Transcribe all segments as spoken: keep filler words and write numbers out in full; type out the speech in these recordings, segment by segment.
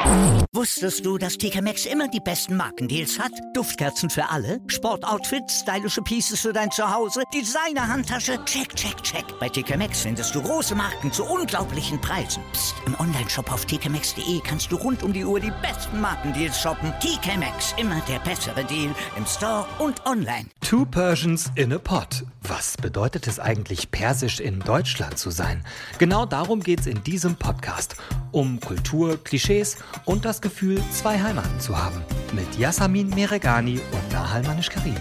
Wusstest du, dass T K Maxx immer die besten Markendeals hat? Duftkerzen für alle, Sportoutfits, stylische Pieces für dein Zuhause, Designer-Handtasche, check, check, check. Bei T K Maxx findest du große Marken zu unglaublichen Preisen. Psst. Im Onlineshop auf t k maxx punkt d e kannst du rund um die Uhr die besten Markendeals shoppen. T K Maxx, immer der bessere Deal im Store und online. Two Persians in a Pod. Was bedeutet es eigentlich, persisch in Deutschland zu sein? Genau darum geht's in diesem Podcast. Um Kultur, Klischees und das Gefühl, zwei Heimaten zu haben. Mit Yasamin Meregani und Nahal Manish-Karimi.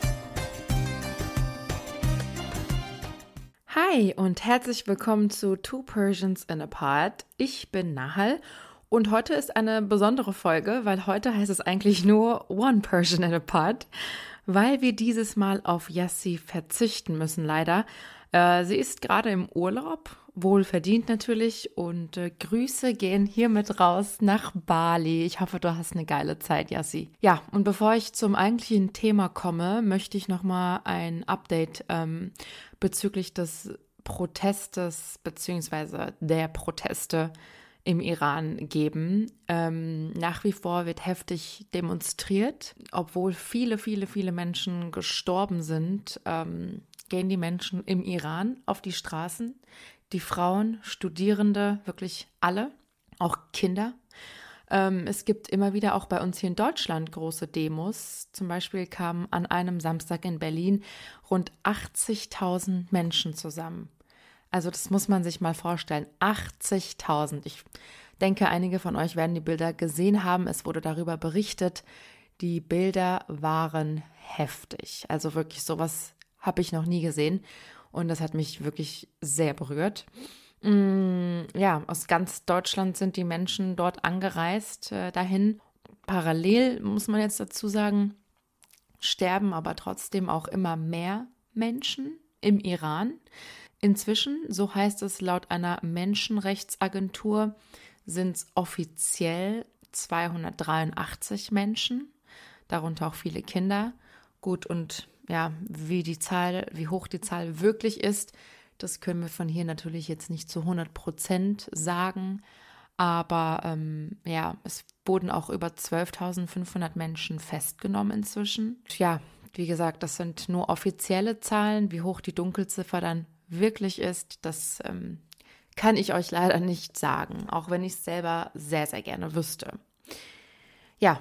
Hi und herzlich willkommen zu Two Persians in a Pod. Ich bin Nahal und heute ist eine besondere Folge, weil heute heißt es eigentlich nur One Persian in a Pod, weil wir dieses Mal auf Yassi verzichten müssen, leider. Äh, sie ist gerade im Urlaub, wohlverdient natürlich, und äh, Grüße gehen hiermit raus nach Bali. Ich hoffe, du hast eine geile Zeit, Yassi. Ja, und bevor ich zum eigentlichen Thema komme, möchte ich nochmal ein Update ähm, bezüglich des Protestes bzw. der Proteste im Iran geben. Ähm, nach wie vor wird heftig demonstriert, obwohl viele, viele, viele Menschen gestorben sind. Ähm, gehen die Menschen im Iran auf die Straßen, die Frauen, Studierende, wirklich alle, auch Kinder. Ähm, es gibt immer wieder auch bei uns hier in Deutschland große Demos. Zum Beispiel kamen an einem Samstag in Berlin rund achtzigtausend Menschen zusammen. Also das muss man sich mal vorstellen, achtzigtausend. Ich denke, einige von euch werden die Bilder gesehen haben. Es wurde darüber berichtet. Die Bilder waren heftig. Also wirklich sowas habe ich noch nie gesehen und das hat mich wirklich sehr berührt. Mm, ja, aus ganz Deutschland sind die Menschen dort angereist, äh, dahin. Parallel, muss man jetzt dazu sagen, sterben aber trotzdem auch immer mehr Menschen im Iran. Inzwischen, so heißt es laut einer Menschenrechtsagentur, sind es offiziell zweihundertdreiundachtzig Menschen, darunter auch viele Kinder. Gut, und ja, wie die Zahl, wie hoch die Zahl wirklich ist, das können wir von hier natürlich jetzt nicht zu hundert Prozent sagen, aber ähm, ja, es wurden auch über zwölftausendfünfhundert Menschen festgenommen inzwischen. Ja, wie gesagt, das sind nur offizielle Zahlen. Wie hoch die Dunkelziffer dann wirklich ist, das ähm, kann ich euch leider nicht sagen, auch wenn ich es selber sehr, sehr gerne wüsste. Ja,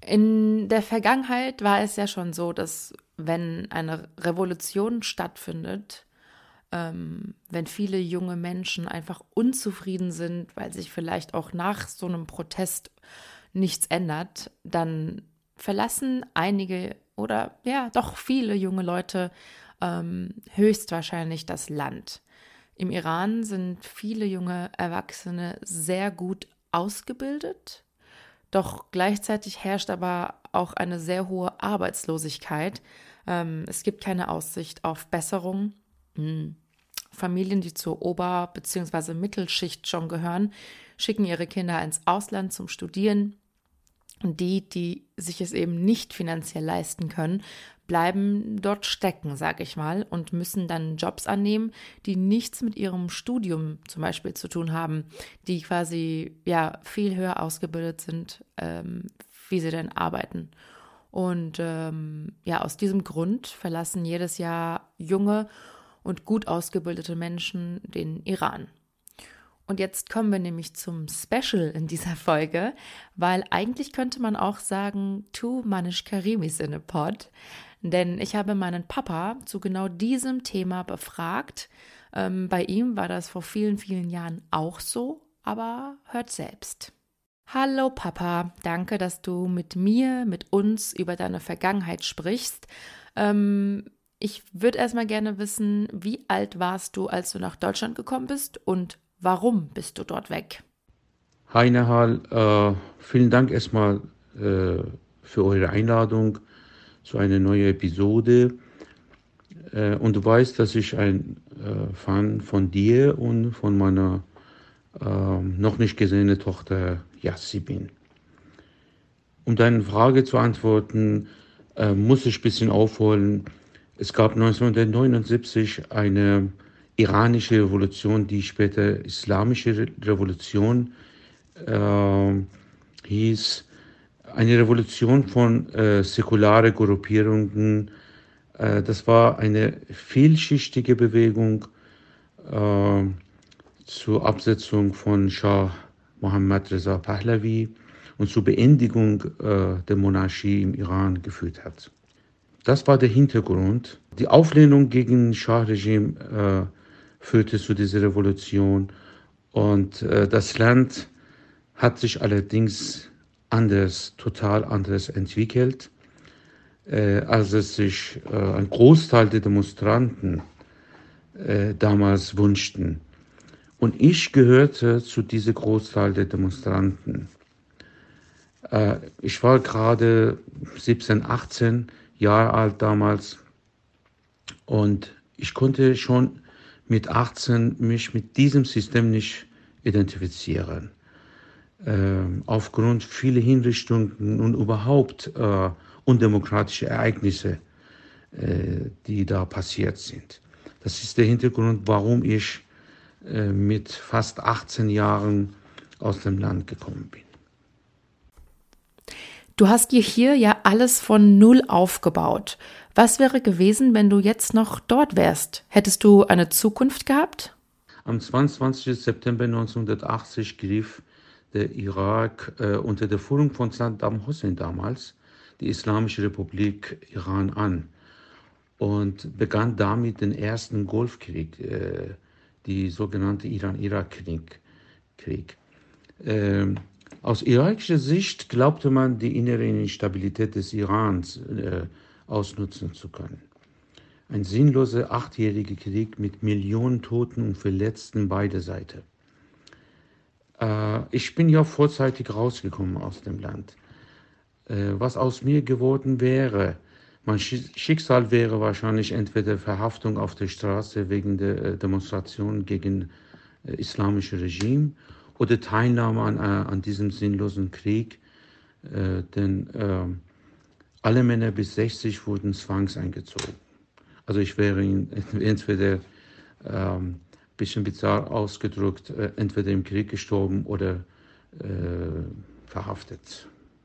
in der Vergangenheit war es ja schon so, dass wenn eine Revolution stattfindet, ähm, wenn viele junge Menschen einfach unzufrieden sind, weil sich vielleicht auch nach so einem Protest nichts ändert, dann verlassen einige oder ja doch viele junge Leute ähm, höchstwahrscheinlich das Land. Im Iran sind viele junge Erwachsene sehr gut ausgebildet, doch gleichzeitig herrscht aber auch eine sehr hohe Arbeitslosigkeit. Ähm, es gibt keine Aussicht auf Besserung. Hm. Familien, die zur Ober- bzw. Mittelschicht schon gehören, schicken ihre Kinder ins Ausland zum Studieren. Und die, die sich es eben nicht finanziell leisten können, bleiben dort stecken, sage ich mal, und müssen dann Jobs annehmen, die nichts mit ihrem Studium zum Beispiel zu tun haben, die quasi ja viel höher ausgebildet sind, ähm, wie sie denn arbeiten. Und ähm, ja, aus diesem Grund verlassen jedes Jahr junge und gut ausgebildete Menschen den Iran. Und jetzt kommen wir nämlich zum Special in dieser Folge, weil eigentlich könnte man auch sagen, two Manish-Karimis in a Pod, denn ich habe meinen Papa zu genau diesem Thema befragt. Ähm, bei ihm war das vor vielen, vielen Jahren auch so, aber hört selbst. Hallo Papa, danke, dass du mit mir, mit uns über deine Vergangenheit sprichst. Ähm, ich würde erstmal gerne wissen, wie alt warst du, als du nach Deutschland gekommen bist und warum bist du dort weg? Hi Nahal, äh, vielen Dank erstmal äh, für eure Einladung zu einer neuen Episode. Äh, und du weißt, dass ich ein äh, Fan von dir und von meiner äh, noch nicht gesehenen Tochter Yassi bin. Um deine Frage zu antworten, äh, muss ich ein bisschen aufholen. Es gab neunzehnhundertneunundsiebzig eine iranische Revolution, die später islamische Revolution äh, hieß eine Revolution von äh, säkularen Gruppierungen. Äh, das war eine vielschichtige Bewegung äh, zur Absetzung von Schah Mohammad Reza Pahlavi und zur Beendigung äh, der Monarchie im Iran geführt hat. Das war der Hintergrund. Die Auflehnung gegen Schah-Regime äh, führte zu dieser Revolution und äh, das Land hat sich allerdings anders, total anders entwickelt, äh, als es sich äh, ein Großteil der Demonstranten äh, damals wünschten. Und ich gehörte zu diesem Großteil der Demonstranten. Äh, ich war gerade siebzehn, achtzehn Jahre alt damals und ich konnte schon mit achtzehn mich mit diesem System nicht identifizieren. Äh, aufgrund vieler Hinrichtungen und überhaupt äh, undemokratische Ereignisse, äh, die da passiert sind. Das ist der Hintergrund, warum ich äh, mit fast achtzehn Jahren aus dem Land gekommen bin. Du hast dir hier ja alles von Null aufgebaut. Was wäre gewesen, wenn du jetzt noch dort wärst? Hättest du eine Zukunft gehabt? Am zweiundzwanzigsten September neunzehnhundertachtzig griff der Irak äh, unter der Führung von Saddam Hussein damals die Islamische Republik Iran an und begann damit den ersten Golfkrieg, äh, die sogenannte Iran-Irak-Krieg. Krieg. Ähm, aus irakischer Sicht glaubte man, die innere Instabilität des Irans äh, ausnutzen zu können. Ein sinnloser achtjähriger Krieg mit Millionen Toten und Verletzten beider Seiten. Äh, ich bin ja vorzeitig rausgekommen aus dem Land. Äh, was aus mir geworden wäre, mein Schicksal wäre wahrscheinlich entweder Verhaftung auf der Straße wegen der äh, Demonstration gegen äh, islamische Regime oder Teilnahme an, äh, an diesem sinnlosen Krieg, äh, denn äh, alle Männer bis sechzig wurden zwangseingezogen. Also ich wäre in, entweder ein ähm, bisschen bizarr ausgedrückt, äh, entweder im Krieg gestorben oder äh, verhaftet.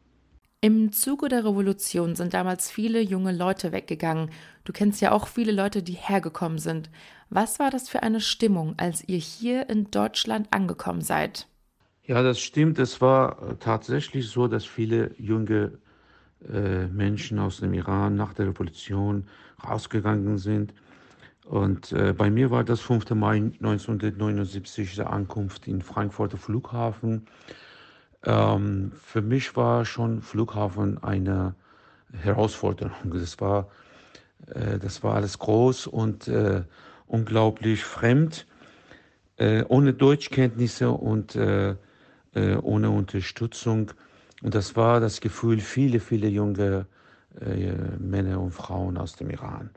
Im Zuge der Revolution sind damals viele junge Leute weggegangen. Du kennst ja auch viele Leute, die hergekommen sind. Was war das für eine Stimmung, als ihr hier in Deutschland angekommen seid? Ja, das stimmt. Es war tatsächlich so, dass viele junge äh, Menschen aus dem Iran nach der Revolution rausgegangen sind. Und äh, bei mir war das fünften Mai neunzehnhundertneunundsiebzig, die Ankunft in Frankfurter Flughafen. Ähm, für mich war schon Flughafen eine Herausforderung. Das war, äh, das war alles groß und äh, unglaublich fremd, äh, ohne Deutschkenntnisse und äh, äh, ohne Unterstützung. Und das war das Gefühl, viele, viele junge äh, Männer und Frauen aus dem Iran.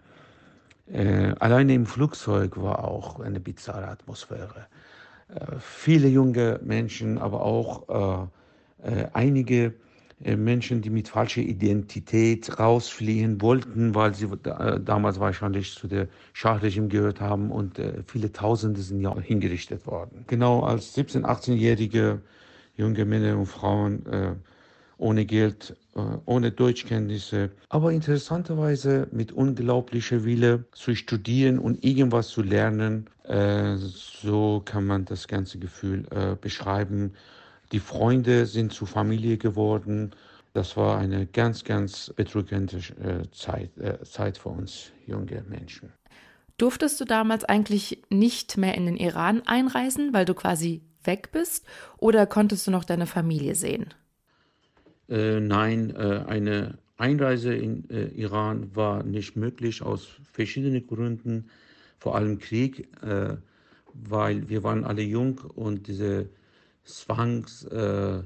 Äh, alleine im Flugzeug war auch eine bizarre Atmosphäre. Äh, viele junge Menschen, aber auch äh, äh, einige äh, Menschen, die mit falscher Identität rausfliehen wollten, weil sie äh, damals wahrscheinlich zu der Schah-Regime gehört haben und äh, viele Tausende sind ja hingerichtet worden. Genau als siebzehn-, achtzehnjährige junge Männer und Frauen äh, ohne Geld, äh, ohne Deutschkenntnisse, aber interessanterweise mit unglaublicher Wille zu studieren und irgendwas zu lernen. Äh, so kann man das ganze Gefühl äh, beschreiben. Die Freunde sind zur Familie geworden. Das war eine ganz, ganz bedrückende äh, Zeit, äh, Zeit für uns junge Menschen. Durftest du damals eigentlich nicht mehr in den Iran einreisen, weil du quasi weg bist, oder konntest du noch deine Familie sehen? Äh, nein, äh, eine Einreise in äh, Iran war nicht möglich aus verschiedenen Gründen, vor allem Krieg, äh, weil wir waren alle jung und dieser Zwangseinzug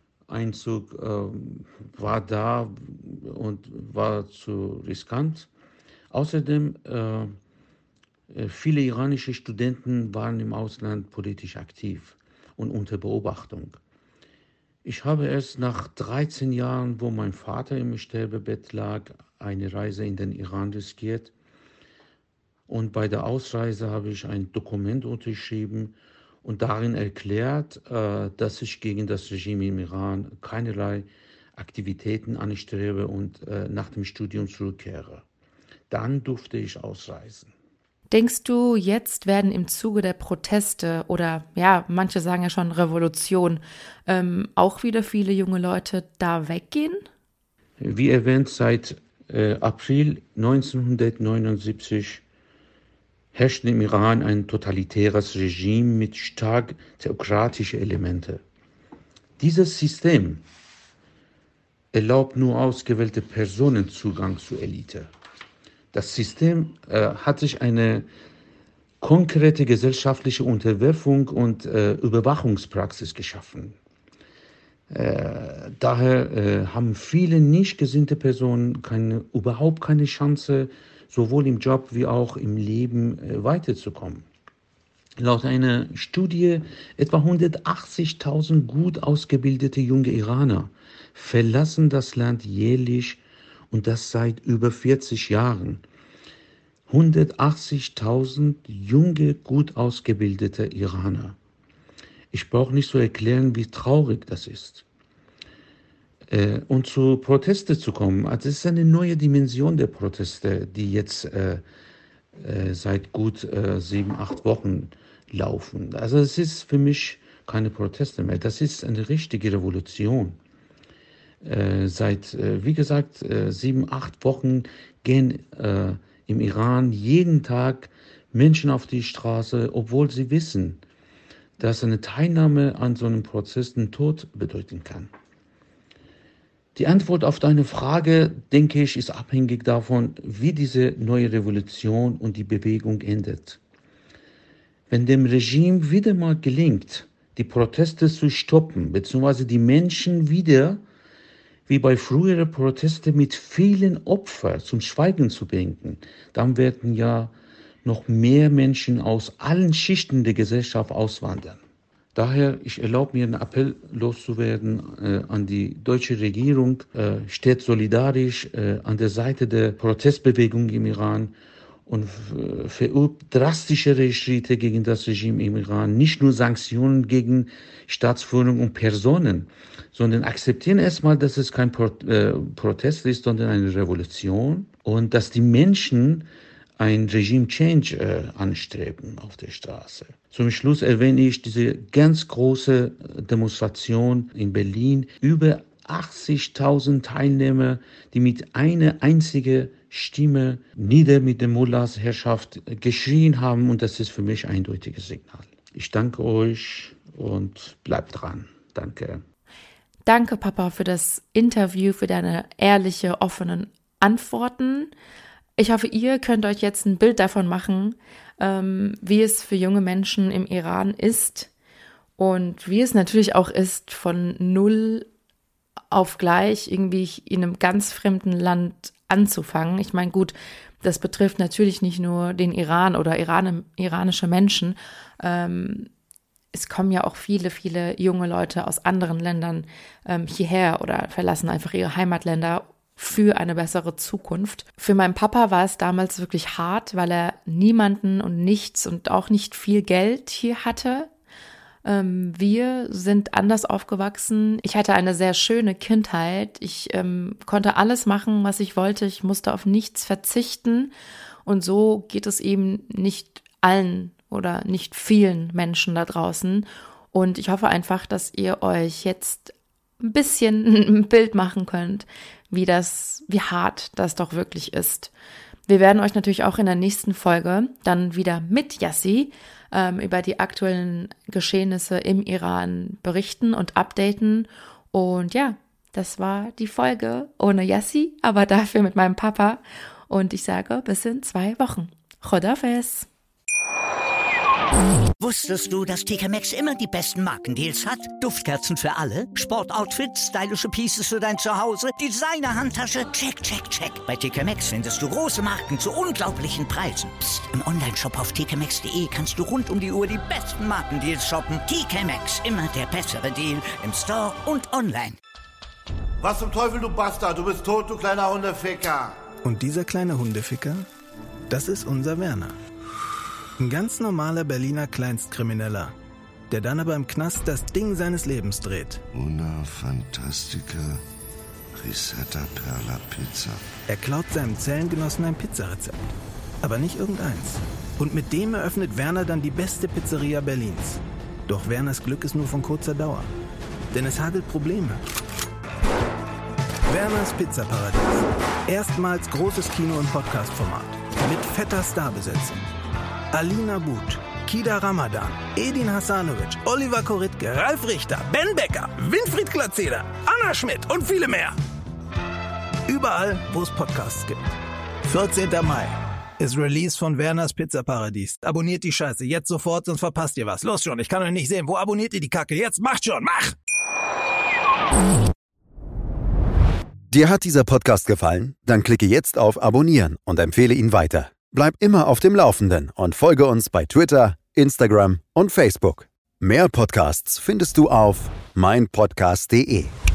äh, war da und war zu riskant. Außerdem, äh, viele iranische Studenten waren im Ausland politisch aktiv und unter Beobachtung. Ich habe erst nach dreizehn Jahren, wo mein Vater im Sterbebett lag, eine Reise in den Iran riskiert. Und bei der Ausreise habe ich ein Dokument unterschrieben und darin erklärt, äh, dass ich gegen das Regime im Iran keinerlei Aktivitäten anstrebe und äh, nach dem Studium zurückkehre. Dann durfte ich ausreisen. Denkst du, jetzt werden im Zuge der Proteste oder ja, manche sagen ja schon Revolution, ähm, auch wieder viele junge Leute da weggehen? Wie erwähnt, seit äh, April neunzehnhundertneunundsiebzig herrscht im Iran ein totalitäres Regime mit stark theokratischen Elementen. Dieses System erlaubt nur ausgewählte Personen Zugang zur Elite. Das System äh, hat sich eine konkrete gesellschaftliche Unterwerfung und äh, Überwachungspraxis geschaffen. Äh, daher äh, haben viele nicht gesinnte Personen keine, überhaupt keine Chance, sowohl im Job wie auch im Leben äh, weiterzukommen. Laut einer Studie etwa hundertachtzigtausend gut ausgebildete junge Iraner verlassen das Land jährlich, und das seit über vierzig Jahren. hundertachtzigtausend junge, gut ausgebildete Iraner. Ich brauche nicht zu erklären, wie traurig das ist. Äh, und zu Proteste zu kommen, also es ist eine neue Dimension der Proteste, die jetzt äh, äh, seit gut äh, sieben, acht Wochen laufen. Also es ist für mich keine Proteste mehr, das ist eine richtige Revolution. Äh, seit, äh, wie gesagt, äh, sieben, acht Wochen gehen äh, im Iran jeden Tag Menschen auf die Straße, obwohl sie wissen, dass eine Teilnahme an so einem Prozess den Tod bedeuten kann. Die Antwort auf deine Frage, denke ich, ist abhängig davon, wie diese neue Revolution und die Bewegung endet. Wenn dem Regime wieder mal gelingt, die Proteste zu stoppen, beziehungsweise die Menschen wieder wie bei früheren Protesten mit vielen Opfern zum Schweigen zu bringen, dann werden ja noch mehr Menschen aus allen Schichten der Gesellschaft auswandern. Daher, ich erlaube mir einen Appell loszuwerden äh, an die deutsche Regierung, äh, steht solidarisch äh, an der Seite der Protestbewegung im Iran und äh, verübt drastischere Schritte gegen das Regime im Iran, nicht nur Sanktionen gegen Staatsführung und Personen, sondern akzeptieren erstmal, dass es kein Pro- äh, Protest ist, sondern eine Revolution und dass die Menschen ein Regime-Change äh, anstreben auf der Straße. Zum Schluss erwähne ich diese ganz große Demonstration in Berlin. Über achtzigtausend Teilnehmer, die mit einer einzigen Stimme nieder mit der Mullahs Herrschaft geschrien haben, und das ist für mich ein eindeutiges Signal. Ich danke euch und bleibt dran. Danke. Danke, Papa, für das Interview, für deine ehrliche, offenen Antworten. Ich hoffe, ihr könnt euch jetzt ein Bild davon machen, ähm, wie es für junge Menschen im Iran ist und wie es natürlich auch ist, von null auf gleich irgendwie in einem ganz fremden Land anzufangen. Ich meine, gut, das betrifft natürlich nicht nur den Iran oder Iran, iranische Menschen. Ähm, es kommen ja auch viele, viele junge Leute aus anderen Ländern ähm, hierher oder verlassen einfach ihre Heimatländer für eine bessere Zukunft. Für meinen Papa war es damals wirklich hart, weil er niemanden und nichts und auch nicht viel Geld hier hatte. Ähm, wir sind anders aufgewachsen. Ich hatte eine sehr schöne Kindheit. Ich ähm, konnte alles machen, was ich wollte. Ich musste auf nichts verzichten. Und so geht es eben nicht allen oder nicht vielen Menschen da draußen. Und ich hoffe einfach, dass ihr euch jetzt ein bisschen ein Bild machen könnt, wie das, wie hart das doch wirklich ist. Wir werden euch natürlich auch in der nächsten Folge dann wieder mit Yassi ähm, über die aktuellen Geschehnisse im Iran berichten und updaten. Und ja, das war die Folge ohne Yassi, aber dafür mit meinem Papa. Und ich sage, bis in zwei Wochen. Chodafes. Wusstest du, dass T K Maxx immer die besten Markendeals hat? Duftkerzen für alle, Sportoutfits, stylische Pieces für dein Zuhause, Designer-Handtasche, check, check, check. Bei T K Maxx findest du große Marken zu unglaublichen Preisen. Psst. Im Onlineshop auf t k maxx punkt d e kannst du rund um die Uhr die besten Markendeals shoppen. T K Maxx, immer der bessere Deal im Store und online. Was zum Teufel, du Bastard? Du bist tot, du kleiner Hundeficker. Und dieser kleine Hundeficker, das ist unser Werner. Ein ganz normaler Berliner Kleinstkrimineller. der dann aber im Knast das Ding seines Lebens dreht. Una Fantastica Risetta Perla Pizza. Er klaut seinem Zellengenossen ein Pizzarezept. Aber nicht irgendeins. Und mit dem eröffnet Werner dann die beste Pizzeria Berlins. Doch Werners Glück ist nur von kurzer Dauer. Denn es hagelt Probleme. Werners Pizzaparadies. Erstmals großes Kino- und Podcast-Format. Mit fetter Starbesetzung. Alina But, Kida Ramadan, Edin Hasanovic, Oliver Koritke, Ralf Richter, Ben Becker, Winfried Glatzeder, Anna Schmidt und viele mehr. Überall, wo es Podcasts gibt. vierzehnter Mai ist Release von Werners Pizzaparadies. Abonniert die Scheiße jetzt sofort, sonst verpasst ihr was. Los schon, ich kann euch nicht sehen. Wo abonniert ihr die Kacke? Jetzt macht schon, mach! Dir hat dieser Podcast gefallen? Dann klicke jetzt auf Abonnieren und empfehle ihn weiter. Bleib immer auf dem Laufenden und folge uns bei Twitter, Instagram und Facebook. Mehr Podcasts findest du auf mein podcast punkt de.